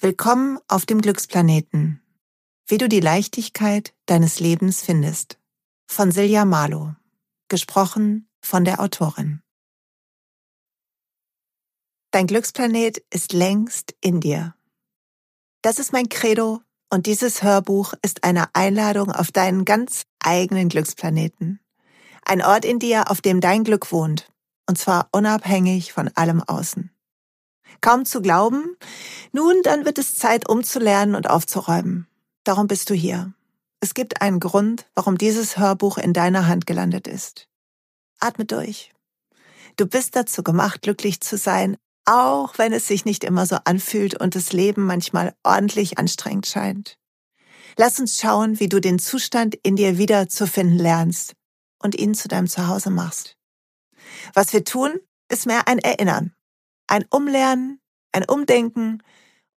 Willkommen auf dem Glücksplaneten. Wie du die Leichtigkeit deines Lebens findest. Von Silja Marlow. Gesprochen von der Autorin. Dein Glücksplanet ist längst in dir. Das ist mein Credo und dieses Hörbuch ist eine Einladung auf deinen ganz eigenen Glücksplaneten. Ein Ort in dir, auf dem dein Glück wohnt. Und zwar unabhängig von allem Außen. Kaum zu glauben? Nun, dann wird es Zeit, umzulernen und aufzuräumen. Darum bist du hier. Es gibt einen Grund, warum dieses Hörbuch in deiner Hand gelandet ist. Atme durch. Du bist dazu gemacht, glücklich zu sein, auch wenn es sich nicht immer so anfühlt und das Leben manchmal ordentlich anstrengend scheint. Lass uns schauen, wie du den Zustand in dir wieder zu finden lernst und ihn zu deinem Zuhause machst. Was wir tun, ist mehr ein Erinnern. Ein Umlernen, ein Umdenken,